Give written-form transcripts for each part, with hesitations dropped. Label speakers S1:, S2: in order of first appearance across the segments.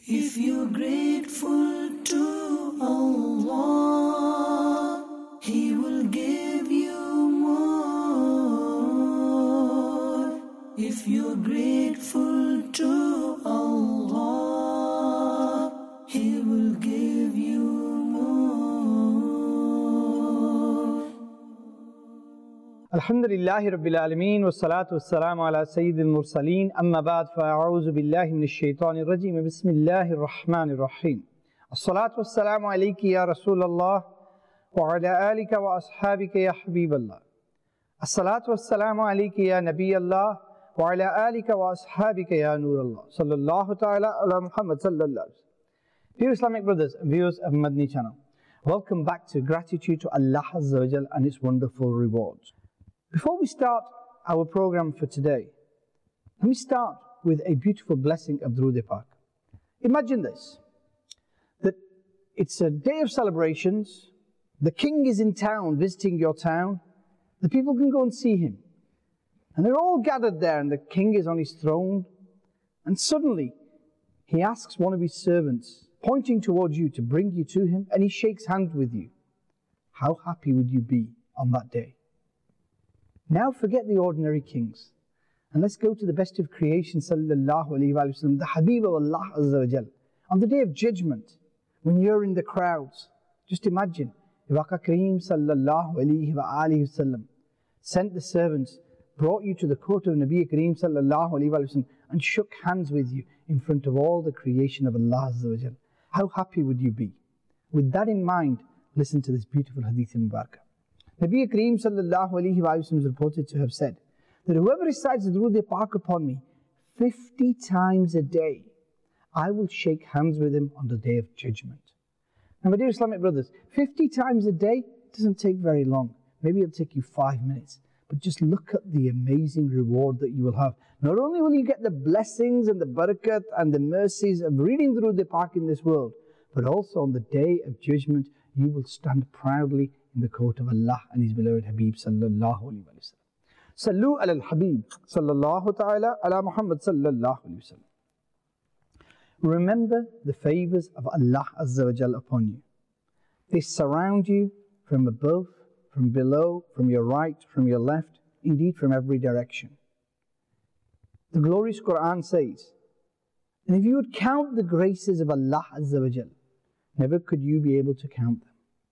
S1: If you're grateful to Allah, He will give you more. If you're grateful to Allah, He will give you more.
S2: Alhamdulillahi Rabbil Alameen, wassalatu wassalamu ala Sayyidil Mursaleen, amma ba'd, fa'a'udhu billahi minash shaitanir rajeem, bismillahir rahmanir rahim. As-salatu wassalamu alayki ya Rasulallah, wa ala alika wa ashabika ya Habiballah. As-salatu wassalamu alayki ya Nabiyallah, wa ala alika wa ashabika ya Nurallah. Sallallahu ta'ala ala Muhammad sallallahu alayhi wa sallam. Dear Islamic brothers and viewers of Madni channel, welcome back to Gratitude to Allah Azza wa Jal and its wonderful rewards. Before we start our program for today, let me start with a beautiful blessing of Durood Pak. Imagine this, that it's a day of celebrations, the king is in town visiting your town, the people can go and see him, and they're all gathered there and the king is on his throne, and suddenly he asks one of his servants, pointing towards you, to bring you to him, and he shakes hands with you. How happy would you be on that day? Now forget the ordinary kings and let's go to the best of creation, sallallahu alayhi wa sallam, the Habib of Allah Azza wa Jal. On the day of judgment, when you're in the crowds, just imagine if Aka Kareem sallallahu alayhi wa sallam sent the servants, brought you to the court of Nabi Kareem sallallahu alayhi wa sallam and shook hands with you in front of all the creation of Allah Azza wa Jal. How happy would you be? With that in mind, listen to this beautiful hadith Mubarakah. Nabi Kareem sallallahu alayhi wa sallam is reported to have said that whoever recites the Durood Pak upon me 50 times a day, I will shake hands with him on the day of judgment. Now my dear Islamic brothers, 50 times a day doesn't take very long. Maybe it'll take you 5 minutes. But just look at the amazing reward that you will have. Not only will you get the blessings and the barakat and the mercies of reading the Durood Pak in this world, but also on the day of judgment, you will stand proudly in the court of Allah and His beloved Habib sallallahu alayhi wa sallam. Sallu ala al-Habib sallallahu ta'ala ala Muhammad sallallahu alayhi wa sallam. Remember the favors of Allah Azza wa Jal upon you. They surround you from above, from below, from your right, from your left, indeed from every direction. The glorious Quran says, and if you would count the graces of Allah Azza wa Jal, never could you be able to count them.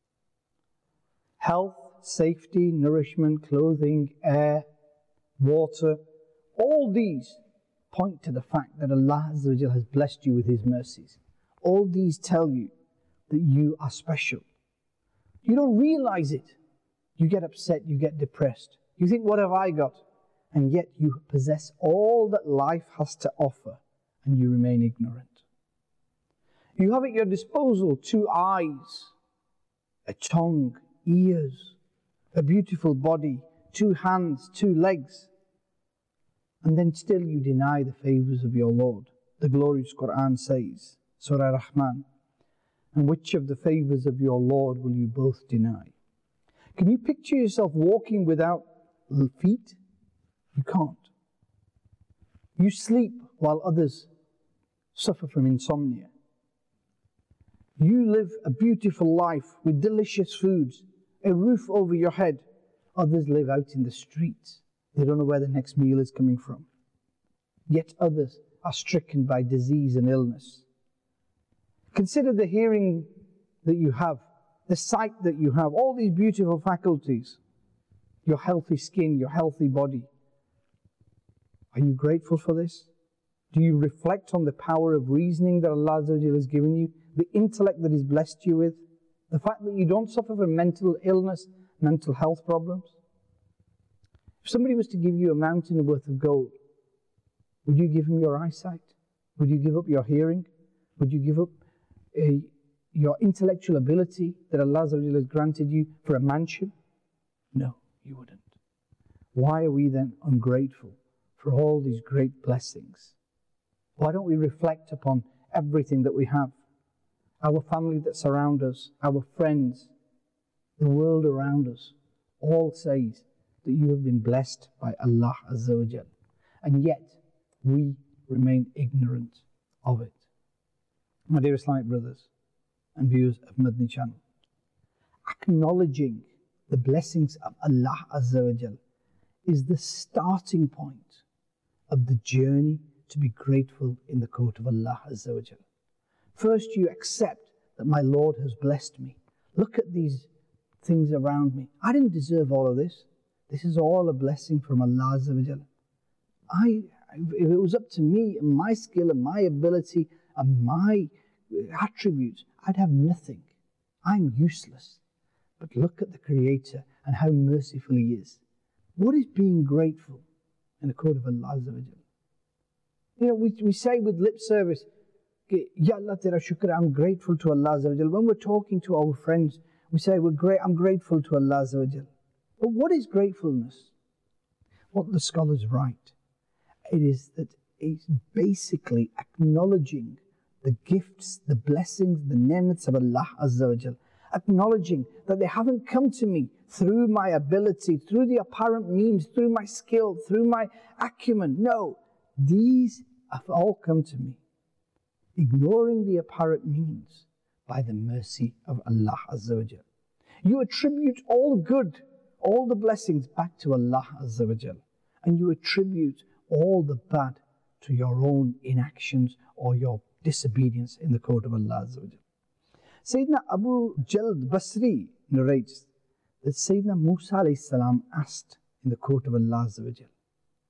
S2: Health, safety, nourishment, clothing, air, water, all these point to the fact that Allah Azza wa Jal has blessed you with His mercies. All these tell you that you are special. You don't realize it. You get upset, you get depressed. You think, what have I got? And yet you possess all that life has to offer and you remain ignorant. You have at your disposal 2 eyes, a tongue, ears, a beautiful body, 2 hands, 2 legs, and then still you deny the favors of your Lord. The glorious Quran says, Surah Rahman, and which of the favors of your Lord will you both deny? Can you picture yourself walking without feet? You can't. You sleep while others suffer from insomnia. You live a beautiful life with delicious foods, a roof over your head. Others live out in the streets. They don't know where the next meal is coming from. Yet others are stricken by disease and illness. Consider the hearing that you have, the sight that you have, all these beautiful faculties, your healthy skin, your healthy body. Are you grateful for this? Do you reflect on the power of reasoning that Allah Azza wa Jalla has given you, the intellect that He's blessed you with? The fact that you don't suffer from mental illness, mental health problems. If somebody was to give you a mountain worth of gold, would you give him your eyesight? Would you give up your hearing? Would you give up your intellectual ability that Allah has granted you for a mansion? No, you wouldn't. Why are we then ungrateful for all these great blessings? Why don't we reflect upon everything that we have? Our family that surround us, our friends, the world around us, all says that you have been blessed by Allah Azza wa Jal. And yet, we remain ignorant of it. My dear Islamic brothers and viewers of Madni channel, acknowledging the blessings of Allah Azza wa Jal is the starting point of the journey to be grateful in the court of Allah Azza wa Jal. First, you accept that my Lord has blessed me. Look at these things around me. I didn't deserve all of this. This is all a blessing from Allah Azza wa Jal. If it was up to me and my skill and my ability and my attributes, I'd have nothing. I'm useless. But look at the Creator and how merciful He is. What is being grateful in the court of Allah Azza wa Jal? You know, we say with lip service, Ya Allah tera shukr, I'm grateful to Allah Azza wa Jal. When we're talking to our friends, we say, I'm grateful to Allah Azza wa Jal. But what is gratefulness? What the scholars write, it is that it's basically acknowledging the gifts, the blessings, the ni'mats of Allah Azza wa Jal. Acknowledging that they haven't come to me through my ability, through the apparent means, through my skill, through my acumen. No, these have all come to me, ignoring the apparent means, by the mercy of Allah Azza wa Jal. You attribute all good, all the blessings back to Allah Azza wa Jal, and you attribute all the bad to your own inactions or your disobedience in the court of Allah Azza wa Jal. Sayyidina Abu Jald Basri narrates that Sayyidina Musa alayhi salam asked in the court of Allah Azza wa Jal,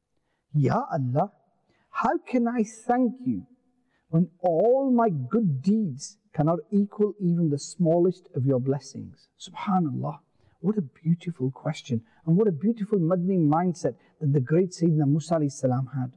S2: Ya Allah, how can I thank you when all my good deeds cannot equal even the smallest of your blessings? Subhanallah, what a beautiful question, and what a beautiful Madni mindset that the great Sayyidina Musa alayhi salam had.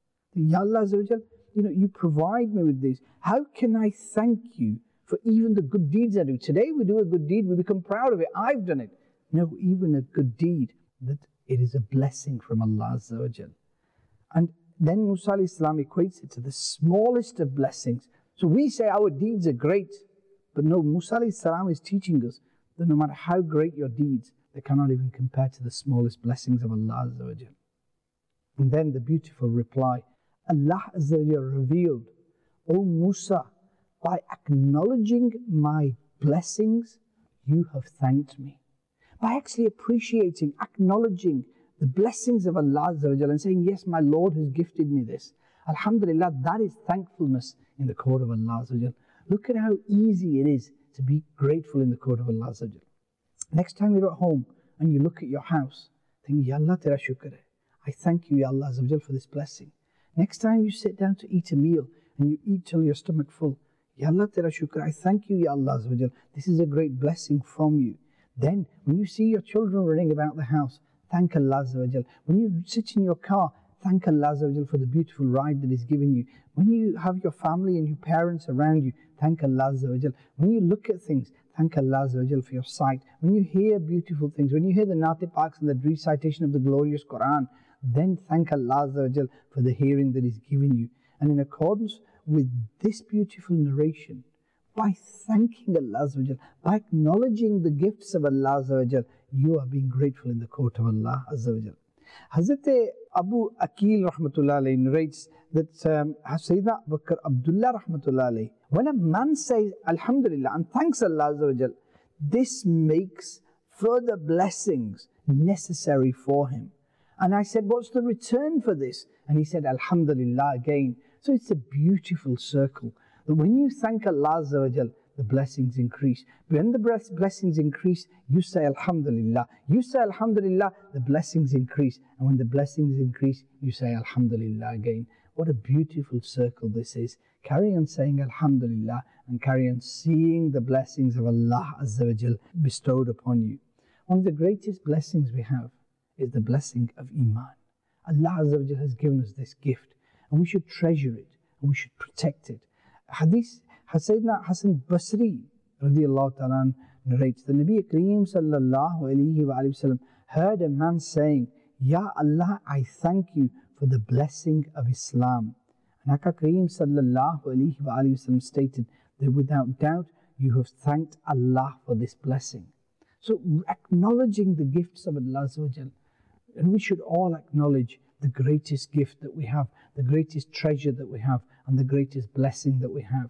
S2: Ya Allah Azza wa Jal, you provide me with this. How can I thank you for even the good deeds I do? Today we do a good deed, we become proud of it. I've done it. No, even a good deed, that it is a blessing from Allah Azza wa Jal. And then Musa alayhi salam equates it to the smallest of blessings. So we say our deeds are great, but no, Musa alayhi salam is teaching us that no matter how great your deeds, they cannot even compare to the smallest blessings of Allah Azza wa Jal. And then the beautiful reply, Allah Azza wa Jal revealed, O Musa, by acknowledging my blessings, you have thanked me. By actually appreciating, acknowledging the blessings of Allah Azza wa Jal and saying, yes, my Lord has gifted me this. Alhamdulillah, that is thankfulness in the court of Allah Azza wa Jal. Look at how easy it is to be grateful in the court of Allah Azza wa Jal. Next time you're at home and you look at your house, think, Ya Allah tera shukr hai. I thank you, Ya Allah Azza wa Jal, for this blessing. Next time you sit down to eat a meal and you eat till your stomach full, Ya Allah tera shukr, I thank you, Ya Allah Azza wa Jal. This is a great blessing from you. Then, when you see your children running about the house, thank Allah Azza wa Jal. When you sit in your car, thank Allah Azza wa Jal for the beautiful ride that He's given you. When you have your family and your parents around you, thank Allah Azza wa Jal. When you look at things, thank Allah Azza wa Jal for your sight. When you hear beautiful things, when you hear the Nati-Paks and the recitation of the glorious Quran, then thank Allah Azza wa Jal for the hearing that He's given you. And in accordance with this beautiful narration, by thanking Allah Azza wa Jal, by acknowledging the gifts of Allah Azza wa Jal, you are being grateful in the court of Allah Azza wa Jal. Hazrat Abu Akil Rahmatullah alayhi narrates that Sayyidina Abu Bakr Abdullah Rahmatullah alayhi, when a man says Alhamdulillah and thanks Allah Azza wa Jal, this makes further blessings necessary for him. And I said, what's the return for this? And he said, Alhamdulillah again. So it's a beautiful circle, that when you thank Allah Azza wa Jal, the blessings increase. When the blessings increase, you say Alhamdulillah. You say Alhamdulillah, the blessings increase. And when the blessings increase, you say Alhamdulillah again. What a beautiful circle this is. Carry on saying Alhamdulillah and carry on seeing the blessings of Allah Azza wa Jal bestowed upon you. One of the greatest blessings we have is the blessing of Iman. Allah Azza wa Jal has given us this gift, and we should treasure it and we should protect it. Hadith Sayyidina Hasan Basri radiallahu ta'ala narrates, the Nabi Kareem sallallahu alayhi wa sallam heard a man saying, Ya Allah, I thank you for the blessing of Islam. And Aka Kareem sallallahu alayhi wa sallam stated that without doubt you have thanked Allah for this blessing. So acknowledging the gifts of Allah Azza wa Jal, and we should all acknowledge the greatest gift that we have, the greatest treasure that we have, and the greatest blessing that we have.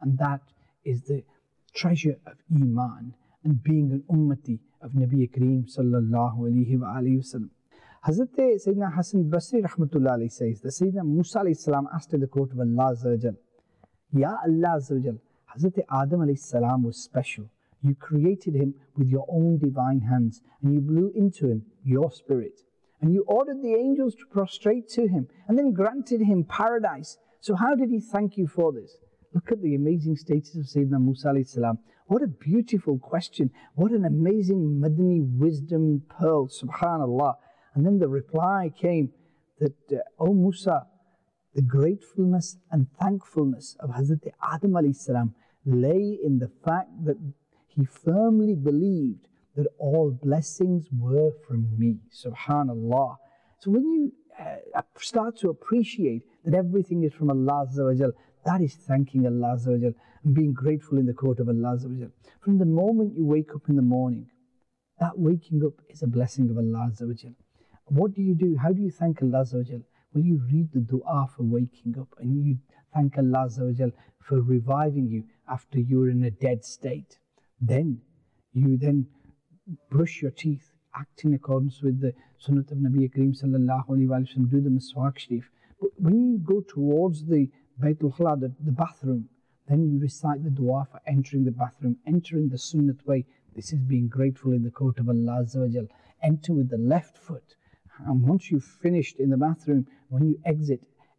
S2: and that is the treasure of Iman and being an ummati of Nabi Kareem sallallahu alayhi wa sallam. Hazrat Sayyidina Hassan Basri rahmatullah alayhi says that Sayyidina Musa alayhi salam asked in the court of Allah Azza wa Jal, Ya Allah Azza wa Jal, Hazrat Adam alayhi salam was special. You created him with your own divine hands and you blew into him your spirit. And you ordered the angels to prostrate to him and then granted him paradise. So how did he thank you for this? Look at the amazing status of Sayyidina Musa alayhi salam. What a beautiful question. What an amazing Madani wisdom pearl, subhanallah. And then the reply came that, O Musa, the gratefulness and thankfulness of Hazrat Adam alayhi salam lay in the fact that he firmly believed that all blessings were from me, subhanallah. So when you start to appreciate that everything is from Allah Azza wa Jal, that is thanking Allah Azza wa Jal and being grateful in the court of Allah Azza wa Jal. From the moment you wake up in the morning, that waking up is a blessing of Allah Azza wa Jal. What do you do? How do you thank Allah Azza wa Jal? Well, you read the dua for waking up and you thank Allah Azza wa Jal for reviving you after you were in a dead state. Then you brush your teeth, act in accordance with the sunnat of Nabi Kareem sallallahu alayhi wa sallam, do the miswak sharif. But when you go towards the Baytul Khala, the bathroom, then you recite the dua for entering the bathroom, entering the sunnat way. This is being grateful in the court of Allah Azza wa Jal. Enter with the left foot. And once you've finished in the bathroom, when you exit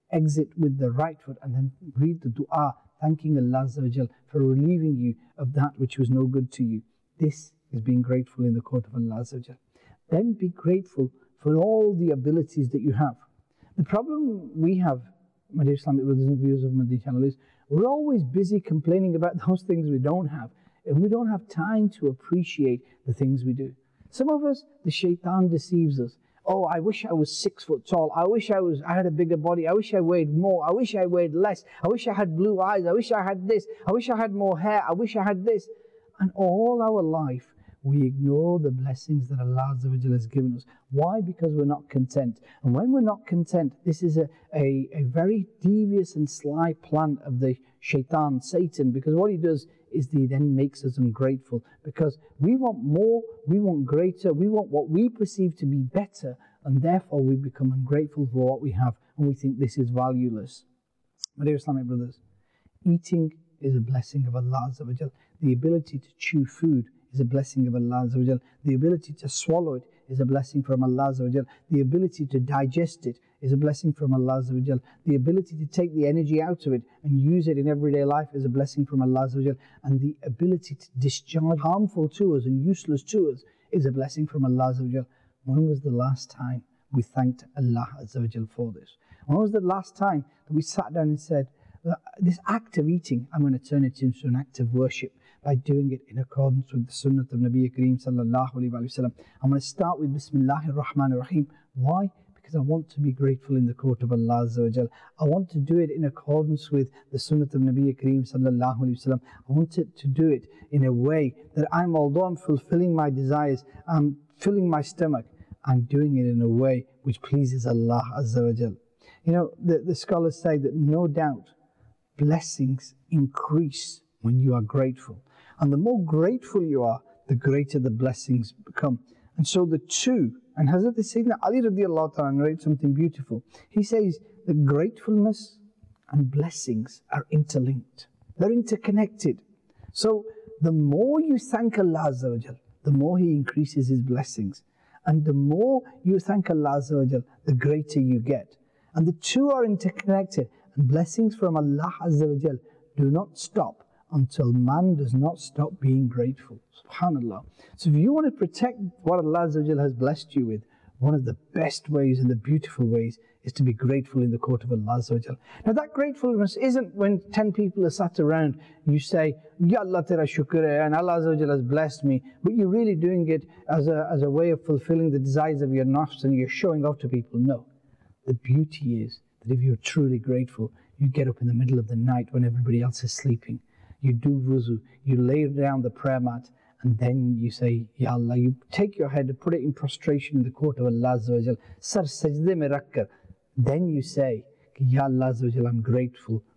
S2: with the right foot and then read the dua, thanking Allah Azza wa Jal for relieving you of that which was no good to you. This is being grateful in the court of Allah Azza wa Jal. Then be grateful for all the abilities that you have. The problem we have, my dear Islamic brothers and viewers of Madani channel, is we're always busy complaining about those things we don't have, and we don't have time to appreciate the things we do. Some of us, the shaitan deceives us. Oh, I wish I was 6 foot tall. I wish I had a bigger body. I wish I weighed more. I wish I weighed less. I wish I had blue eyes. I wish I had this. I wish I had more hair. I wish I had this. And all our life, we ignore the blessings that Allah Azza wa Jalla has given us. Why? Because we're not content. And when we're not content, this is a very devious and sly plan of the shaitan, Satan, because what he does is he then makes us ungrateful, because we want more, we want greater, we want what we perceive to be better, and therefore we become ungrateful for what we have, and we think this is valueless. My dear Islamic brothers, eating is a blessing of Allah Azza wa Jal. The ability to chew food is a blessing of Allah Azza wa Jal. The ability to swallow it is a blessing from Allah Azza wa Jal. The ability to digest it is a blessing from Allah Azza wa Jal. The ability to take the energy out of it and use it in everyday life is a blessing from Allah Azza wa Jal. And the ability to discharge harmful to us and useless to us is a blessing from Allah Azza wa Jal. When was the last time we thanked Allah Azza wa Jal for this? When was the last time that we sat down and said, this act of eating, I'm going to turn it into an act of worship by doing it in accordance with the sunnah of Nabi Kareem sallallahu alayhi wa sallam. I'm going to start with Bismillahir Rahmanir Rahim. Why? Because I want to be grateful in the court of Allah Azza wa Jal. I want to do it in accordance with the sunnah of Nabi Kareem sallallahu alayhi wa sallam. I want to do it in a way that although I'm fulfilling my desires, I'm filling my stomach, I'm doing it in a way which pleases Allah Azza wa Jal. You know, the scholars say that no doubt blessings increase when you are grateful. And the more grateful you are, the greater the blessings become. And so the two, and Hazrat Sayyidina Ali radiallahu ta'ala narrates something beautiful. He says that gratefulness and blessings are interlinked. They're interconnected. So the more you thank Allah Azza wa Jal, the more He increases His blessings. And the more you thank Allah Azza wa Jal, the greater you get. And the two are interconnected. And blessings from Allah Azza wa Jal do not stop until man does not stop being grateful. SubhanAllah. So if you want to protect what Allah Azza wa Jal has blessed you with, one of the best ways and the beautiful ways is to be grateful in the court of Allah Azza wa Jal. Now that gratefulness isn't when 10 people are sat around, you say, Ya Allah tera shukr hai, and Allah Azza wa Jal has blessed me, but you're really doing it as a way of fulfilling the desires of your nafs and you're showing off to people. No. The beauty is that if you're truly grateful, you get up in the middle of the night when everybody else is sleeping. You do wuzu, you lay down the prayer mat, and then you say, Ya Allah, you take your head and put it in prostration in the court of Allah Azza wa Jal. Sar sajde mein rakkar. Then you say, Ya Allah Azza wa Jal, I'm grateful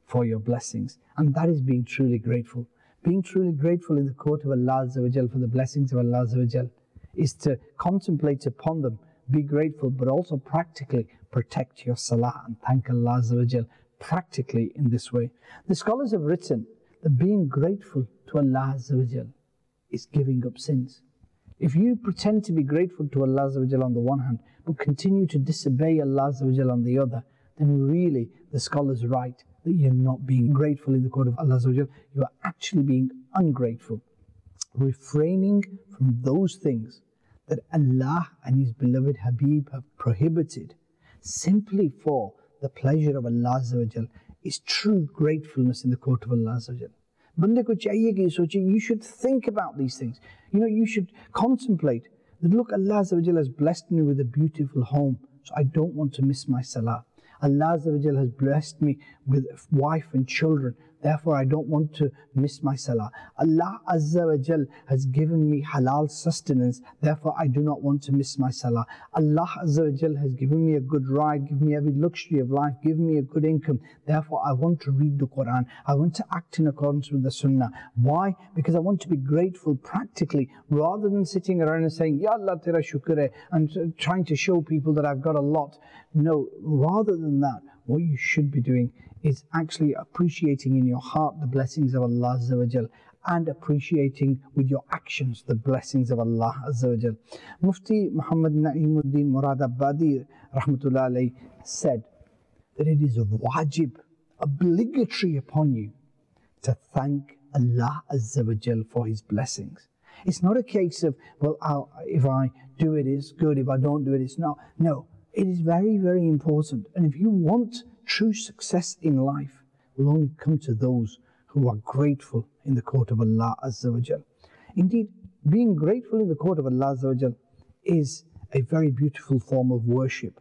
S2: for your blessings. And that is being truly grateful. Being truly grateful in the court of Allah Azza wa Jal for the blessings of Allah Azza wa Jal is to contemplate upon them, be grateful, but also practically protect your salah and thank Allah Azza wa Jal practically in this way. The scholars have written that being grateful to Allah Azza wa Jal is giving up sins. If you pretend to be grateful to Allah Azza wa Jal on the one hand, but continue to disobey Allah Azza wa Jal on the other, then really the scholars write that you're not being grateful in the court of Allah Azza wa Jal. You are actually being ungrateful, refraining from those things that Allah and His beloved Habib have prohibited simply for the pleasure of Allah Azza wa Jal is true gratefulness in the court of Allah Azza wa Jal. Bande ko chahiye ki soche, you should think about these things. You should contemplate that, look, Allah Azza wa Jal has blessed me with a beautiful home, so I don't want to miss my salah. Allah Azza wa Jal has blessed me with wife and children, therefore I don't want to miss my salah. Allah Azza wa Jal has given me halal sustenance, therefore I do not want to miss my salah. Allah Azza wa Jal has given me a good ride, given me every luxury of life, given me a good income, therefore I want to read the Quran. I want to act in accordance with the Sunnah. Why? Because I want to be grateful practically, rather than sitting around and saying, Ya Allah tera shukr hai, and trying to show people that I've got a lot. No, rather than that, what you should be doing is actually appreciating in your heart the blessings of Allah Azza wa Jal and appreciating with your actions the blessings of Allah Azza wa Jal. Mufti Muhammad Na'imuddin Muradabadi Rahmatullah alayhi said that it is wajib, obligatory upon you to thank Allah Azza wa Jal for His blessings. It's not a case of, well, if I do it, it's good, if I don't do it, it's not. No, it is very, very important. And if you want true success in life, will only come to those who are grateful in the court of Allah Azza wa Jal. Indeed, being grateful in the court of Allah Azza wa Jal is a very beautiful form of worship.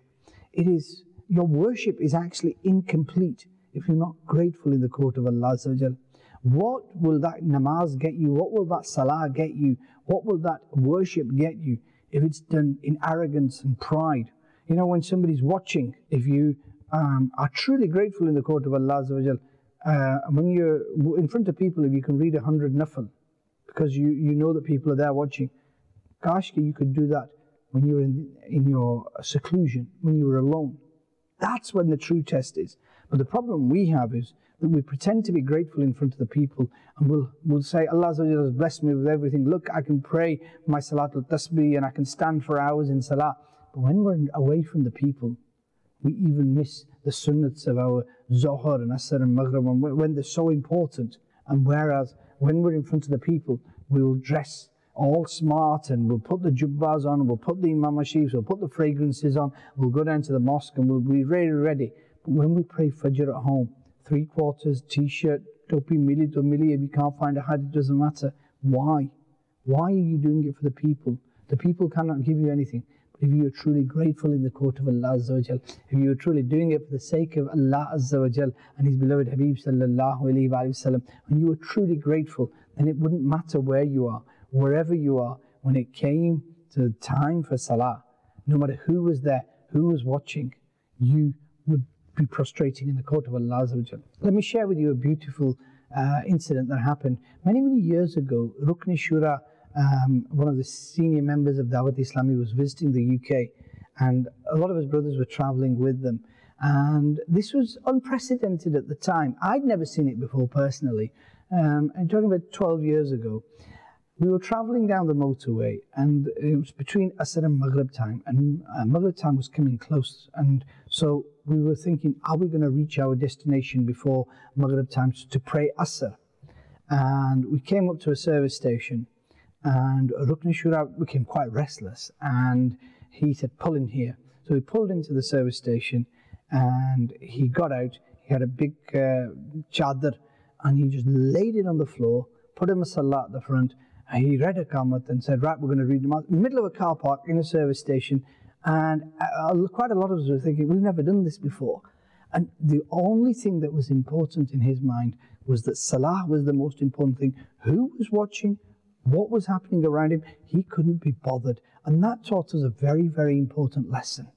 S2: Your worship is actually incomplete if you're not grateful in the court of Allah Azza wa Jal. What will that namaz get you? What will that salah get you? What will that worship get you if it's done in arrogance and pride? When somebody's watching, if you are truly grateful in the court of Allah Azza wa Jal, when you're in front of people, if you can read 100 nafal, because you know that people are there watching, gosh, you could do that when you're in your seclusion, when you were alone. That's when the true test is. But the problem we have is that we pretend to be grateful in front of the people, and we'll say, Allah Azza wa Jal has blessed me with everything. Look, I can pray my salatul tasbih and I can stand for hours in salah. But when we're away from the people, we even miss the sunnats of our Zohar and Asr and Maghrib when they're so important. And whereas when we're in front of the people, we will dress all smart and we'll put the jubbas on, we'll put the imam ashifs, we'll put the fragrances on, we'll go down to the mosque and we'll be very ready. But when we pray Fajr at home, 3/4 t-shirt, topi mili to mili, if you can't find a hat, it doesn't matter. Why? Why are you doing it for the people? The people cannot give you anything. If you are truly grateful in the court of Allah Azza wa Jal, if you are truly doing it for the sake of Allah Azza wa Jal and His beloved Habib Sallallahu Alaihi Wasallam, when you are truly grateful, then it wouldn't matter where you are, wherever you are, when it came to the time for Salah, no matter who was there, who was watching, you would be prostrating in the court of Allah Azza wa Jal. Let me share with you a beautiful incident that happened many, many years ago. Rukn Shura, one of the senior members of Dawat Islami, was visiting the UK, and a lot of his brothers were traveling with them, and this was unprecedented at the time. I'd never seen it before personally. I'm talking about 12 years ago. We were traveling down the motorway, and it was between Asr and Maghrib time, and Maghrib time was coming close, and so we were thinking, are we going to reach our destination before Maghrib time to pray Asr? And we came up to a service station, and Rukn Shura became quite restless, and he said, pull in here. So we pulled into the service station, and he got out. He had a big chadar, and he just laid it on the floor, put a masalla at the front, and he read a qamat and said, right, we're going to read Namaz in the middle of a car park in a service station. And quite a lot of us were thinking, we've never done this before. And the only thing that was important in his mind was that salah was the most important thing. Who was watching? What was happening around him? He couldn't be bothered. And that taught us a very, very important lesson.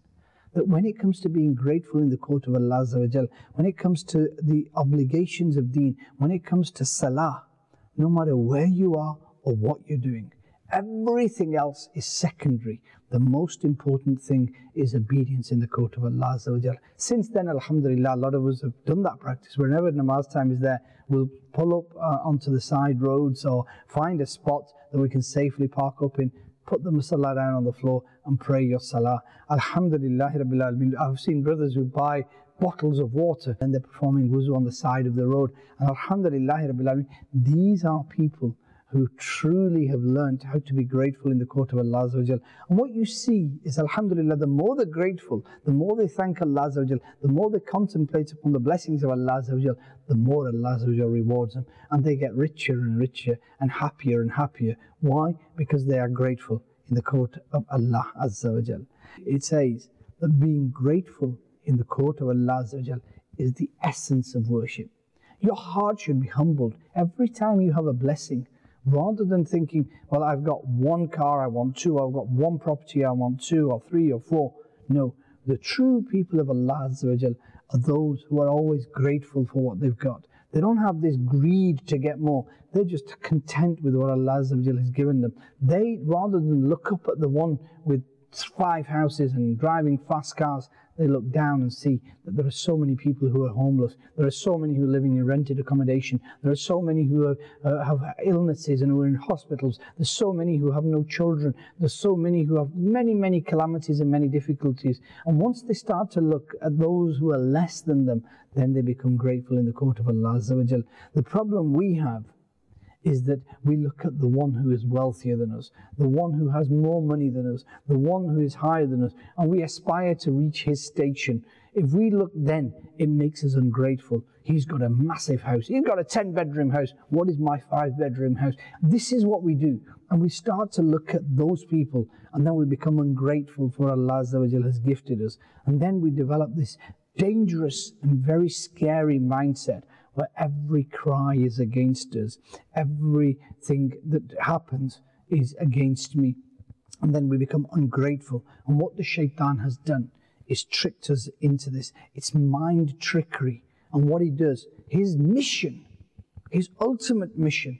S2: that when it comes to being grateful in the court of Allah Azza wa Jal, when it comes to the obligations of deen, when it comes to salah, no matter where you are or what you're doing, everything else is secondary. The most important thing is obedience in the court of Allah Azza wa Jal. Since then, alhamdulillah, a lot of us have done that practice. Whenever namaz time is there, we'll pull up onto the side roads or find a spot that we can safely park up in, put the musalla down on the floor and pray your salah. Alhamdulillah Rabbil Alameen. I've seen brothers who buy bottles of water and they're performing wuzu on the side of the road. And alhamdulillah Rabbil Alameen, these are people who truly have learned how to be grateful in the court of Allah Azza wa Jal. And what you see is, alhamdulillah, the more they're grateful, the more they thank Allah Azza wa Jal, the more they contemplate upon the blessings of Allah Azza wa Jal, the more Allah Azza wa Jal rewards them. And they get richer and richer and happier and happier. Why? Because they are grateful in the court of Allah Azza wa Jal. It says that being grateful in the court of Allah Azza wa Jal is the essence of worship. Your heart should be humbled every time you have a blessing. Rather than thinking, well, I've got one car, I want two, I've got one property, I want two or three or four. No, the true people of Allah Azza wa Jal are those who are always grateful for what they've got. They don't have this greed to get more. They're just content with what Allah Azza wa Jal has given them. They, rather than look up at the one with 5 houses and driving fast cars, they look down and see that there are so many people who are homeless. There are so many who are living in rented accommodation. There are so many who have illnesses and who are in hospitals. There's so many who have no children. There's so many who have many, many calamities and many difficulties. And once they start to look at those who are less than them, then they become grateful in the court of Allah Azza wa Jal. The problem we have is that we look at the one who is wealthier than us, the one who has more money than us, the one who is higher than us, and we aspire to reach his station. If we look then, it makes us ungrateful. He's got a massive house. He's got a 10-bedroom house. What is my 5-bedroom house? This is what we do. And we start to look at those people, and then we become ungrateful for what Allah Azza wa Jal has gifted us. And then we develop this dangerous and very scary mindset where every cry is against us, everything that happens is against me. And then we become ungrateful. And what the shaitan has done is tricked us into this. It's mind trickery. And what he does, his mission, his ultimate mission,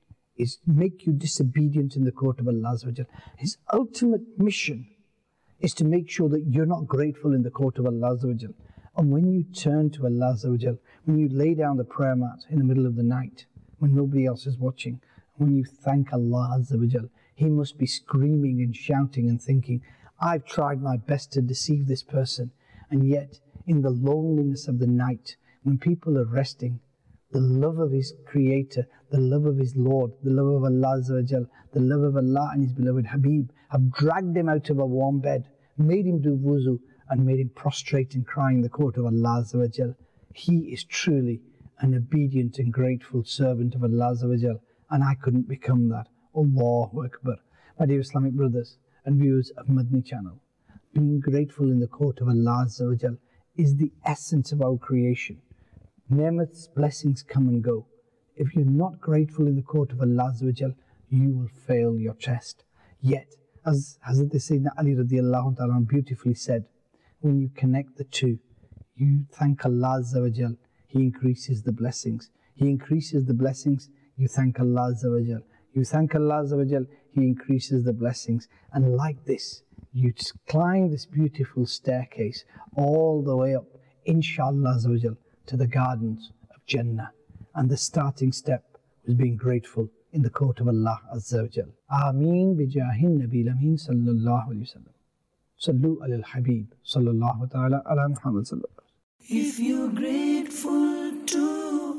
S2: is make you disobedient in the court of Allah Azza wa Jal. His ultimate mission is to make sure that you're not grateful in the court of Allah Azza wa Jal. And when you turn to Allah Azza wa Jal, when you lay down the prayer mat in the middle of the night, when nobody else is watching, when you thank Allah Azza wa Jal, He must be screaming and shouting and thinking, I've tried my best to deceive this person. And yet, in the loneliness of the night, when people are resting, the love of his Creator, the love of his Lord, the love of Allah Azza wa Jal, the love of Allah and His beloved Habib have dragged him out of a warm bed, made him do wuzu, and made him prostrate and cry in the court of Allah Azza wa Jal. He is truly an obedient and grateful servant of Allah Azza wa Jal, and I couldn't become that. Allahu Akbar. My dear Islamic brothers and viewers of Madni channel, being grateful in the court of Allah Azza wa Jal is the essence of our creation. Ni'mat's blessings come and go. If you're not grateful in the court of Allah Azza wa Jal, you will fail your test. Yet, as Hazrat Sayyidina Ali radiallahu ta'ala beautifully said, when you connect the two, you thank Allah Azza wa Jal, He increases the blessings. He increases the blessings, you thank Allah Azza wa Jal. You thank Allah Azza wa Jal, He increases the blessings. And like this, you just climb this beautiful staircase all the way up, inshallah Azza wa Jal, to the gardens of Jannah. And the starting step was being grateful in the court of Allah Azza wa Jal. Ameen bijahin Nabil Ameen sallallahu alayhi wa sallam. Sallu ala al-Habib sallallahu ta'ala ala Muhammad sallallahu.
S1: If you're grateful to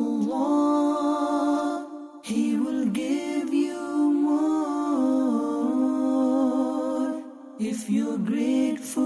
S1: Allah, He will give you more. If you're grateful